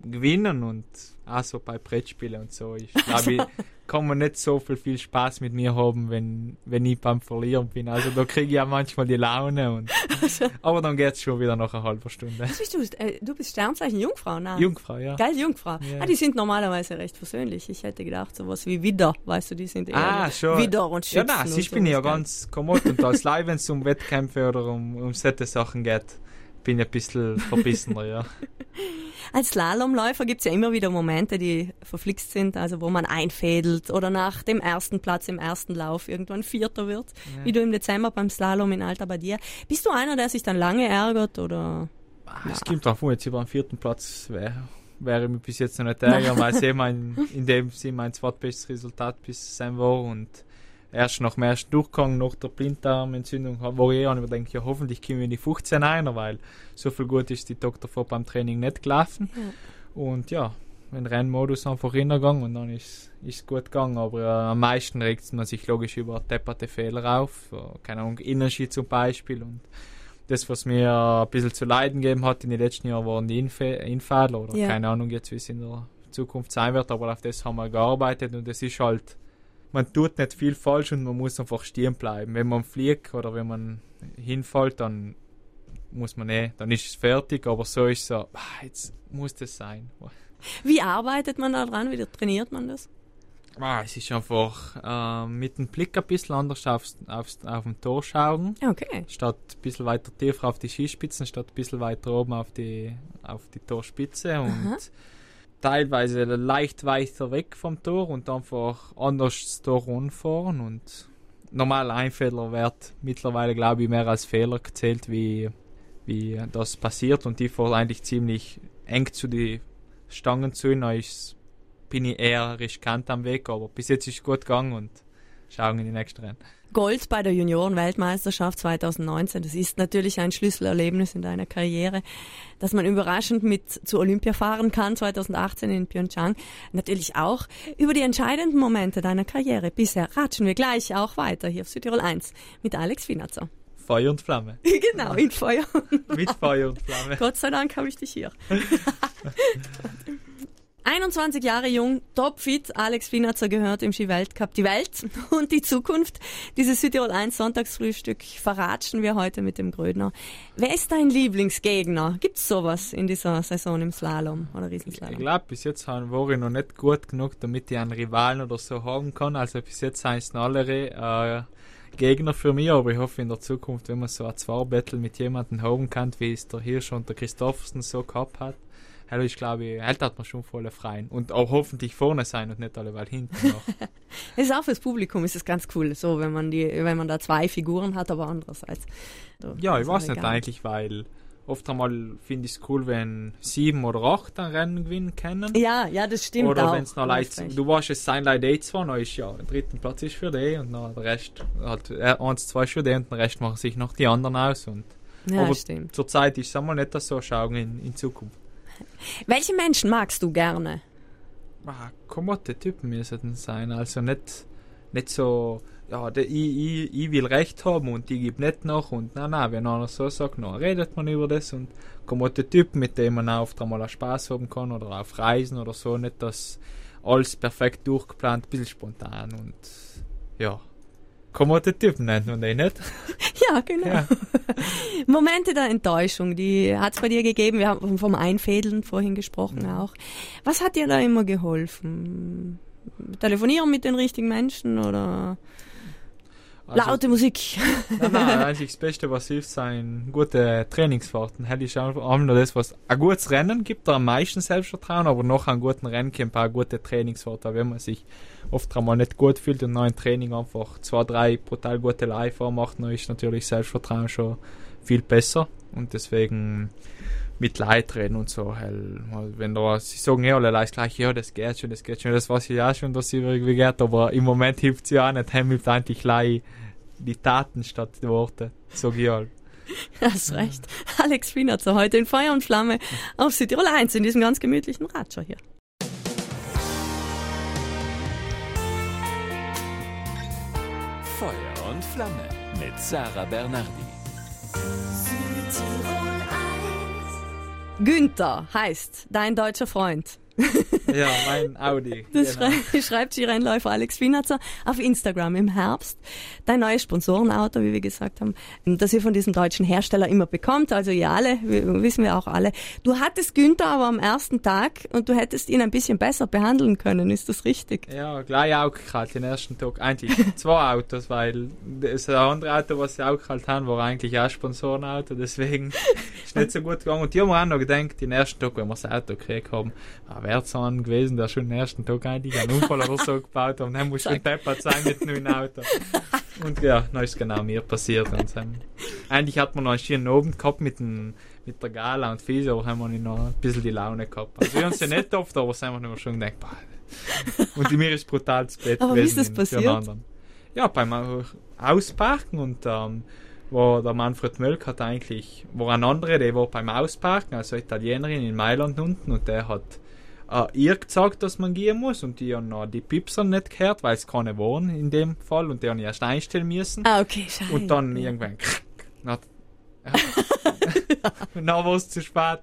gewinnen und auch so bei Brettspielen und so. Ich glaube, kann man nicht so viel Spaß mit mir haben, wenn ich beim Verlieren bin. Also da kriege ich ja manchmal die Laune. Aber dann geht es schon wieder nach einer halben Stunde.
Was bist du? Du bist Sternzeichen Jungfrau, ne?
Jungfrau, ja.
Geil, Jungfrau.
Ja.
Die sind normalerweise recht versöhnlich. Ich hätte gedacht, sowas wie Widder, weißt du, die sind eher
schon.
Widder und Schützen.
Ja, nein, ich bin ja ganz kommod und als Leih, wenn es um Wettkämpfe oder um solche Sachen geht, bin ich ein bisschen verbissener, ja.
Als Slalomläufer gibt es ja immer wieder Momente, die verflixt sind, also wo man einfädelt oder nach dem ersten Platz im ersten Lauf irgendwann Vierter wird, wie du im Dezember beim Slalom in Alta Badia. Bist du einer, der sich dann lange ärgert oder?
Es kommt drauf an, jetzt über den 4. Platz wäre ich mir bis jetzt noch nicht ärgern, weil es in dem Sinne mein zweitbestes Resultat bis sein war und erst nach dem ersten Durchgang, nach der Blinddarmentzündung, wo ich denke, ja, hoffentlich kommen wir in die 15 rein, weil so viel gut ist die Tag davor beim Training nicht gelaufen. Ja. Und ja, in Rennmodus einfach hingegangen und dann ist es gut gegangen. Aber am meisten regt man sich logisch über depperte Fehler auf. Keine Ahnung, Innenschi zum Beispiel. Und das, was mir ein bisschen zu leiden gegeben hat in den letzten Jahren, waren die Infälle oder keine Ahnung jetzt, wie es in der Zukunft sein wird. Aber auf das haben wir gearbeitet und es ist halt, man tut nicht viel falsch und man muss einfach stehen bleiben. Wenn man fliegt oder wenn man hinfällt, dann muss man dann ist es fertig, aber so ist es so, jetzt muss das sein.
Wie arbeitet man da dran? Wie trainiert man das?
Es ist einfach mit dem Blick ein bisschen anders auf dem Tor schauen.
Okay.
Statt ein bisschen weiter tiefer auf die Skispitzen, statt ein bisschen weiter oben auf die Torspitze und teilweise leicht weiter weg vom Tor und einfach anders das Tor ranfahren und normal ein Fehler wird mittlerweile, glaube ich, mehr als Fehler gezählt, wie das passiert und die fahren eigentlich ziemlich eng zu die Stangen zu, bin ich eher riskant am Weg, aber bis jetzt ist es gut gegangen und schauen in die nächsten Rennen.
Gold bei der Junioren-Weltmeisterschaft 2019, das ist natürlich ein Schlüsselerlebnis in deiner Karriere, dass man überraschend mit zu Olympia fahren kann, 2018 in Pyeongchang. Natürlich auch über die entscheidenden Momente deiner Karriere. Bisher ratschen wir gleich auch weiter hier auf Südtirol 1 mit Alex Finazzo.
Feuer und Flamme.
Genau, in Feuer.
Mit Feuer und Flamme.
Gott sei Dank habe ich dich hier. 21 Jahre jung, topfit, Alex Finazzo gehört im Ski-Weltcup die Welt und die Zukunft. Dieses Südtirol 1 Sonntagsfrühstück verratschen wir heute mit dem Grödner. Wer ist dein Lieblingsgegner? Gibt's sowas in dieser Saison im Slalom oder Riesenslalom?
Ich glaube, bis jetzt war ich noch nicht gut genug, damit ich einen Rivalen oder so haben kann. Also bis jetzt sind es alle Gegner für mich, aber ich hoffe in der Zukunft, wenn man so ein Zwei-Battle mit jemandem haben kann, wie es der Hirsch und der Christoffersen so gehabt hat, ich glaube, hat man schon voll freien und auch hoffentlich vorne sein und nicht alle hinten noch.
Es ist auch fürs Publikum ist es ganz cool, so wenn man da zwei Figuren hat, aber andererseits.
Ja, ich weiß nicht eigentlich, weil oft einmal finde ich es cool, wenn 7 oder 8 ein Rennen gewinnen können.
Ja, das stimmt
oder
auch.
Wenn es noch du weißt, es sein leider zwar noch ist, ja, der 3. Platz ist für die und noch der Rest, halt 1, 2 für die und den Rest machen sich noch die anderen aus. Und,
ja,
aber
stimmt.
Zurzeit ist es einmal nicht so schauen in Zukunft.
Welche Menschen magst du gerne?
Komotte Typen müssen sein, also nicht so, ja, ich will Recht haben und die gibt nicht noch und nein, wenn einer so sagt, dann redet man über das und komotte Typen, mit denen man auch oft einmal Spaß haben kann oder auf Reisen oder so, nicht das alles perfekt durchgeplant, ein bisschen spontan und ja. Komotte Typen nennt man den nicht?
Ja, genau. Ja. Momente der Enttäuschung, die hat es bei dir gegeben. Wir haben vom Einfädeln vorhin gesprochen auch. Was hat dir da immer geholfen? Telefonieren mit den richtigen Menschen oder laute Musik?
Nein, eigentlich das Beste, was hilft, sind gute Trainingsfahrten. Das ist einfach nur das, was ein gutes Rennen gibt, da am meisten Selbstvertrauen, aber noch einen guten Rennen kommt auch eine gute Trainingsfahrt. Wenn man sich oft einmal nicht gut fühlt und noch ein Training einfach 2, 3 brutal gute Live macht, dann ist natürlich Selbstvertrauen schon viel besser und deswegen mit Leid reden und so, wenn sie sagen, ja, alle gleich, ja, das geht schon, das weiß ich ja schon, dass sie irgendwie geht, aber im Moment hilft es ja auch nicht, hilft eigentlich gleich die Taten statt die Worte, sag ich halt.
Hast recht. Alex Finazzo heute in Feuer und Flamme auf Südtirol 1 in diesem ganz gemütlichen Ratscher hier.
Feuer und Flamme mit Sarah Bernardi.
Günther heißt dein deutscher Freund.
Ja, mein Audi.
Das
genau.
schreibt Skirennläufer Alex Finazzer auf Instagram im Herbst. Dein neues Sponsorenauto, wie wir gesagt haben, das ihr von diesem deutschen Hersteller immer bekommt. Also ihr alle, wissen wir auch alle. Du hattest Günther aber am ersten Tag und du hättest ihn ein bisschen besser behandeln können. Ist das richtig?
Ja, gleich auch gehabt, den ersten Tag. Eigentlich 2 Autos, weil das andere Auto, was sie auch gehabt haben, war eigentlich auch Sponsorenauto. Deswegen ist nicht so gut gegangen. Und die haben mir auch noch gedacht, den ersten Tag, wenn wir das Auto gekriegt haben, wäre es an gewesen, der schon den ersten Tag eigentlich einen Unfall oder so gebaut hat. Und dann muss schon deppert sein mit einem neuen Auto. Und ja, dann ist genau mir passiert. Und eigentlich hat man noch einen schönen Abend gehabt mit der Gala und Fiese, aber haben wir noch ein bisschen die Laune gehabt. Also wir haben es ja nicht oft, aber es haben wir schon gedacht, und mir ist brutal das Bett
aber
gewesen.
Wie ist das passiert?
Ja, beim Ausparken und wo der Manfred Mölk hat eigentlich, war ein anderer, der war beim Ausparken, also Italienerin in Mailand unten, und der hat ihr gesagt, dass man gehen muss, und die haben noch die Pipser nicht gehört, weil es keine waren in dem Fall, und die haben erst einstellen müssen.
Okay, scheiße.
Und dann irgendwann dann war es zu spät.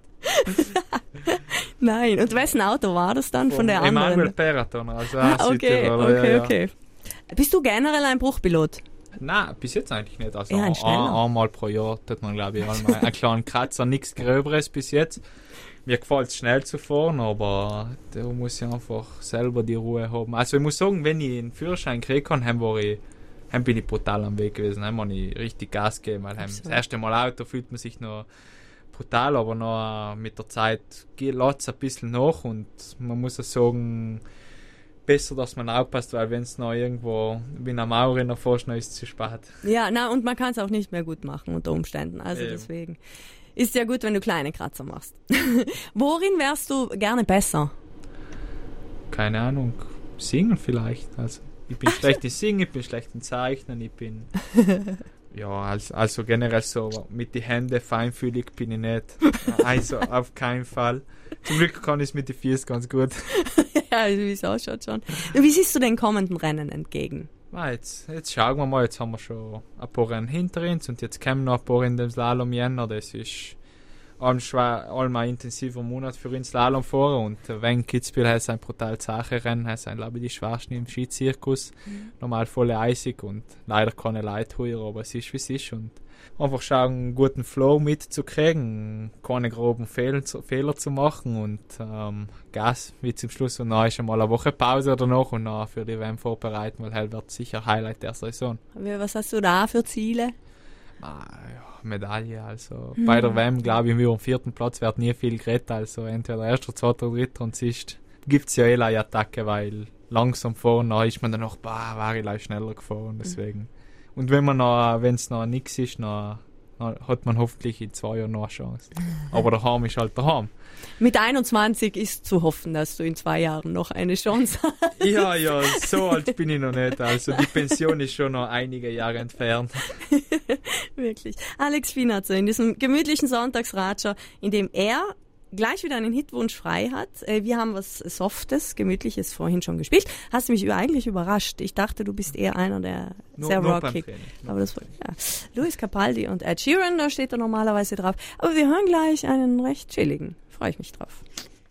Nein, und wessen Auto war das dann von der anderen?
Emanuel Peraton, also
Okay. Bist du generell ein Bruchpilot?
Nein, bis jetzt eigentlich nicht. Also
Ja,
einmal pro Jahr tut man, glaube ich, einmal einen kleinen Kratzer, nichts Gröberes bis jetzt. Mir gefällt es schnell zu fahren, aber da muss ich einfach selber die Ruhe haben. Also ich muss sagen, wenn ich einen Führerschein kriegen kann, dann bin ich brutal am Weg gewesen. Dann habe ich richtig Gas gegeben, weil das erste Mal Auto fühlt man sich noch brutal, aber noch mit der Zeit lässt es ein bisschen nach, und man muss auch sagen, besser, dass man aufpasst, weil wenn es noch irgendwo wie eine Mauer in der Forschung ist, es zu spät.
Ja, und man kann es auch nicht mehr gut machen unter Umständen, also deswegen ist ja gut, wenn du kleine Kratzer machst. Worin wärst du gerne besser?
Keine Ahnung, singen vielleicht. Also ich bin schlecht in Singen, ich bin schlecht in Zeichnen, ich bin ja, also generell so mit den Händen feinfühlig bin ich nicht. Also auf keinen Fall. Zum Glück kann ich es mit den Füßen ganz gut.
Ja, wieso schon. Wie siehst du den kommenden Rennen entgegen?
Jetzt schauen wir mal, jetzt haben wir schon ein paar Rennen hinter uns und jetzt kommen noch ein paar in dem Slalom Jänner. Das ist ein intensiver Monat für uns Slalom fahren, und wenn Kitzbühel heißt ein brutal Sache-Rennen, heißt ein, glaube ich, die schwersten im Skizirkus. Normal voll eisig und leider keine Leute höher, aber es ist wie es ist, und einfach schauen, einen guten Flow mitzukriegen, keine groben Fehler zu machen und Gas wie zum Schluss, und dann ist einmal eine Woche Pause danach und dann für die WM vorbereiten, weil halt wird sicher Highlight der Saison.
Was hast du da für Ziele?
Medaille, also bei der WM, glaube ich, wir am 4. Platz wird nie viel geredet, also entweder 1., 2., 3. und sonst gibt es ja eine Attacke, weil langsam fahren, dann ist man dann noch, war ich leicht schneller gefahren, deswegen. Und wenn es noch nichts ist, dann hat man hoffentlich in 2 Jahren noch eine Chance. Aber der Heim ist halt der Heim.
Mit 21 ist zu hoffen, dass du in 2 Jahren noch eine Chance hast.
Ja, so alt bin ich noch nicht. Also die Pension ist schon noch einige Jahre entfernt.
Wirklich. Alex Finazzer in diesem gemütlichen Sonntagsratscher, in dem er gleich wieder einen Hitwunsch frei hat. Wir haben was Softes, Gemütliches vorhin schon gespielt. Hast du mich eigentlich überrascht. Ich dachte, du bist eher einer, der sehr rockig. Aber das war, ja. Luis Capaldi und Ed Sheeran, da steht er normalerweise drauf. Aber wir hören gleich einen recht chilligen. Freue ich mich drauf.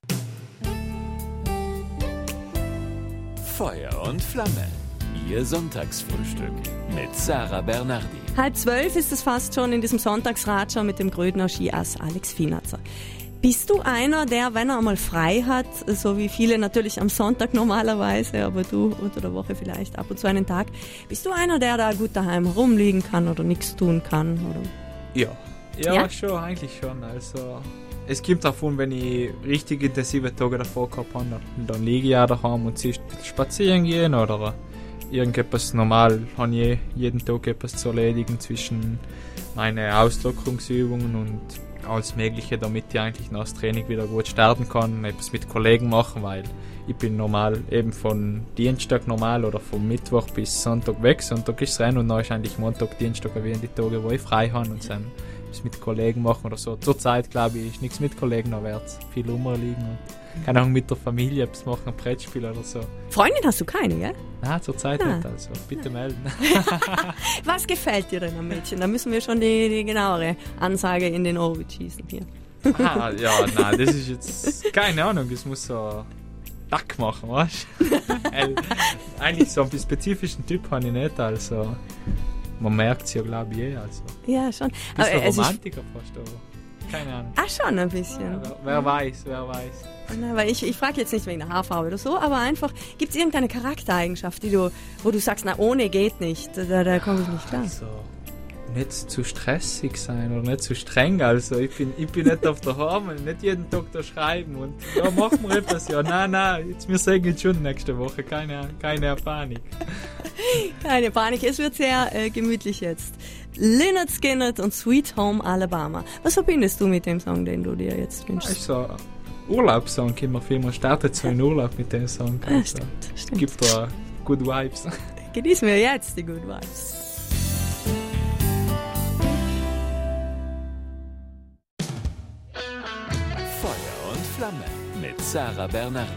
Feuer und Flamme. Ihr Sonntagsfrühstück mit Sarah Bernardi.
11:30 ist es fast schon in diesem Sonntagsratscher mit dem Grödner Skiass Alex Finazzer. Bist du einer, der, wenn er einmal frei hat, so wie viele natürlich am Sonntag normalerweise, aber du unter der Woche vielleicht ab und zu einen Tag, bist du einer, der da gut daheim rumliegen kann oder nichts tun kann? Oder?
Ja, schon, eigentlich schon. Also es kommt davon, wenn ich richtig intensive Tage davor gehabt habe, dann liege ich auch daheim und spazieren gehen oder irgendetwas normal, habe ich jeden Tag etwas zu erledigen zwischen meinen Auslockerungsübungen und alles Mögliche, damit ich eigentlich nach das Training wieder gut starten kann, etwas mit Kollegen machen, weil ich bin normal eben von Dienstag normal oder vom Mittwoch bis Sonntag weg. Sonntag ist Rennen und dann ist eigentlich Montag, Dienstag wie die Tage, wo ich frei habe und dann etwas mit Kollegen machen oder so. Zurzeit, glaube ich, ist nichts mit Kollegen, da wird es viel rumliegen und keine Ahnung, mit der Familie etwas machen, ein Brettspiel oder so.
Freundin hast du keine, gell?
Nein, zurzeit nicht, also bitte melden.
Was gefällt dir denn am Mädchen? Da müssen wir schon die genauere Ansage in den Orbit schießen hier.
Ja, nein, das ist jetzt, keine Ahnung, das muss so Dack machen, weißt du? Eigentlich so einen spezifischen Typ habe ich nicht, also man merkt es ja, glaube ich, also.
Ja, schon.
Ein bisschen Romantiker fast, aber keine Ahnung.
Schon ein bisschen.
Ja, wer weiß.
Na, weil ich frage jetzt nicht wegen der Haarfarbe oder so, aber einfach, gibt es irgendeine Charaktereigenschaft, wo du sagst, na, ohne geht nicht, da komme ich nicht klar.
Also, nicht zu stressig sein oder nicht zu streng, also ich bin nicht auf der Hormel, nicht jeden Tag da schreiben und ja, machen wir etwas, ja, nein, jetzt wir sagen jetzt schon nächste Woche, keine Panik.
Keine Panik, es wird sehr gemütlich jetzt. Lynyrd Skynyrd und Sweet Home Alabama. Was verbindest du mit dem Song, den du dir jetzt wünschst?
Also, Urlaubssong können wir viel, man startet so in Urlaub mit dem Song. Also,
stimmt.
Gibt da Good Vibes.
Genießen wir jetzt die Good Vibes.
Feuer und Flamme mit Sarah Bernhardi.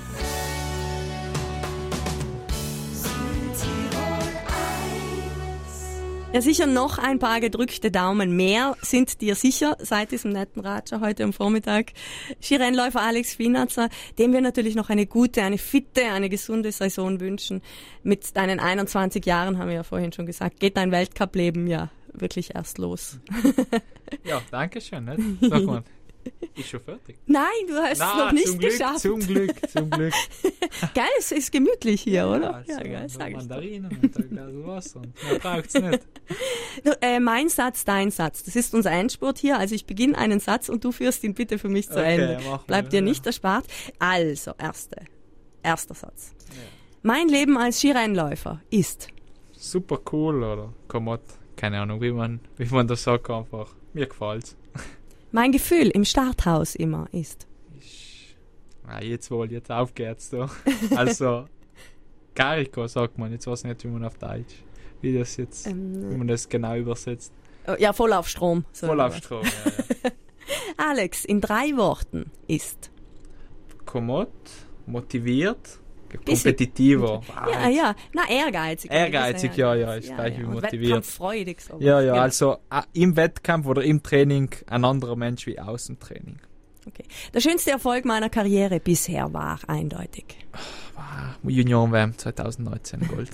Ja, sicher noch ein paar gedrückte Daumen mehr sind dir sicher seit diesem netten Ratscher heute am Vormittag. Skirennläufer Alex Finazza, dem wir natürlich noch eine gute, eine fitte, eine gesunde Saison wünschen. Mit deinen 21 Jahren, haben wir ja vorhin schon gesagt, geht dein Weltcup-Leben ja wirklich erst los.
Ja, danke schön. Nicht? Sag mal, ist schon fertig?
Nein, du hast es noch nicht geschafft.
Zum Glück.
Geil, es ist gemütlich hier, oder?
Ja,
geil,
so
sag ich.
Mandarinen und ein Glas Wasser. Mehr braucht's nicht.
Mein Satz, dein Satz. Das ist unser Endspurt hier. Also ich beginne einen Satz und du führst ihn bitte für mich zu Ende. Bleibt dir nicht erspart. Also, erster Satz. Ja. Mein Leben als Skirennläufer ist
super cool, oder? Kommod. Keine Ahnung, wie man das sagt einfach. Mir gefällt's.
Mein Gefühl im Starthaus immer ist.
Jetzt aufgeht's da. Also, Carico sagt man, jetzt weiß ich nicht, wie man auf Deutsch, wie man das genau übersetzt.
Ja, voll auf Strom.
Vollaufstrom, ja.
Alex, in 3 Worten ist.
Kommod, motiviert, kompetitiver.
Ja. Na, ehrgeizig.
Ehrgeizig, ja, ist gleich wie motiviert.
Wettkampffreudig. So.
Ja, also im Wettkampf oder im Training ein anderer Mensch wie aus dem Training.
Okay. Der schönste Erfolg meiner Karriere bisher war eindeutig.
Junioren-WM 2019 Gold.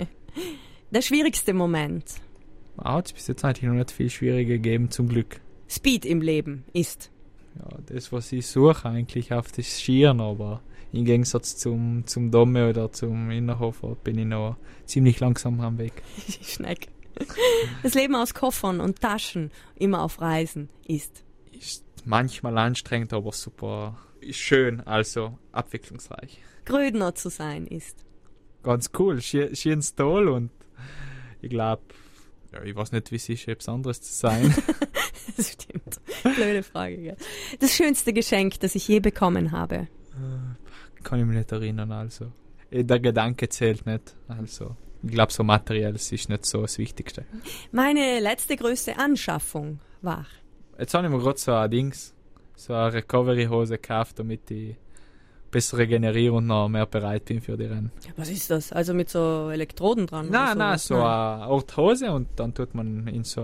Der schwierigste Moment.
Hat es bis jetzt eigentlich noch nicht viel schwieriger gegeben, zum Glück.
Speed im Leben ist.
Ja, das, was ich suche eigentlich auf das Skieren, aber im Gegensatz zum Domme oder zum Innerhofer bin ich noch ziemlich langsam am Weg.
Schneck. Das Leben aus Koffern und Taschen, immer auf Reisen, ist
manchmal anstrengend, aber super schön, also abwechslungsreich.
Grödner zu sein ist
ganz cool, schön toll und ich glaube, ich weiß nicht, wie es ist, etwas anderes zu sein.
Das stimmt. Blöde Frage, gell? Das schönste Geschenk, das ich je bekommen habe?
Kann ich mich nicht erinnern, also. Der Gedanke zählt nicht, also. Ich glaube, so Materielles ist nicht so das Wichtigste.
Meine letzte größte Anschaffung war?
Jetzt habe ich mir gerade so eine Recovery-Hose gekauft, damit ich besser regeneriere und noch mehr bereit bin für die Rennen.
Was ist das? Also mit so Elektroden dran?
Nein, so eine Art Hose und dann tut man in so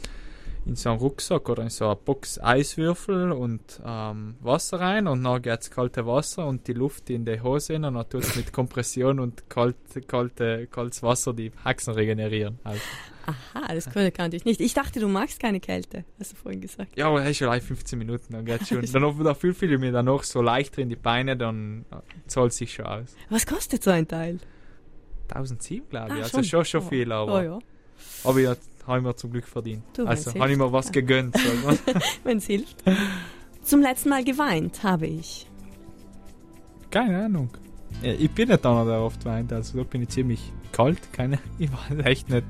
einen Rucksack oder in so eine Box Eiswürfel und Wasser rein und dann geht das kalte Wasser und die Luft in die Hose hin und dann tut es mit Kompression und kaltes Wasser die Haxen regenerieren. Also.
Aha, das kannte ich nicht. Ich dachte, du magst keine Kälte, hast du vorhin gesagt.
Ja, aber das ist schon 15 Minuten, dann geht's schon. Dann fühle ich mich dann noch so leichter in die Beine, dann zahlt es sich schon aus.
Was kostet so ein Teil?
1.700, glaube ich. Also schon viel, aber.
Ja.
Aber ja, habe ich mir zum Glück verdient. Also habe ich mir was gegönnt.
Wenn es hilft. Zum letzten Mal geweint habe ich.
Keine Ahnung. Ich bin nicht einer, der oft weint, also da bin ich ziemlich kalt. Ich weiß echt nicht.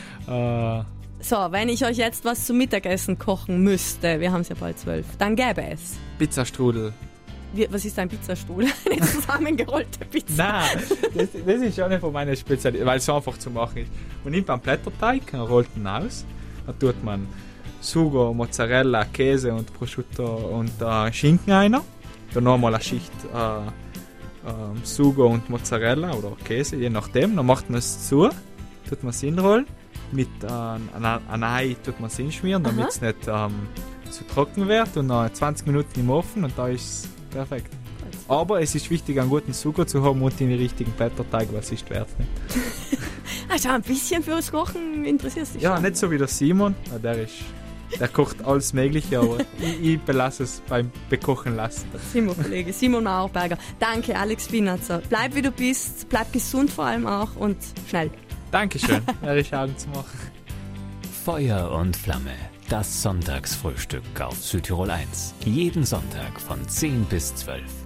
So, wenn ich euch jetzt was zum Mittagessen kochen müsste, wir haben es ja bald 12, dann gäbe es
Pizzastrudel.
Was ist ein Pizzastrudel? Eine zusammengerollte Pizza?
Nein, das ist ja nicht von meiner Spezialität, weil es so einfach zu machen ist. Man nimmt einen Blätterteig, rollt ihn aus, dann tut man Sugo, Mozzarella, Käse und Prosciutto und Schinken rein. Dann nochmal eine Schicht Sugo und Mozzarella oder Käse, je nachdem. Dann macht man es zu, tut man es hinrollen. Mit einem Ei tut man es hinschmieren, damit es nicht zu trocken wird und noch 20 Minuten im Ofen und da ist es perfekt. Aber es ist wichtig, einen guten Zucker zu haben und den richtigen Blätterteig, was ist wert nicht.
Also ein bisschen fürs Kochen interessierst dich
ja,
schon.
nicht so wie der Simon. Der kocht alles Mögliche, aber ich belasse es beim Bekochen lassen.
Simon-Kollege, Simon Mauerberger. Danke, Alex Finazzer. Bleib wie du bist, bleib gesund vor allem auch und schnell.
Dankeschön, wäre ich Augen zu machen.
Feuer und Flamme, das Sonntagsfrühstück auf Südtirol 1. Jeden Sonntag von 10 bis 12.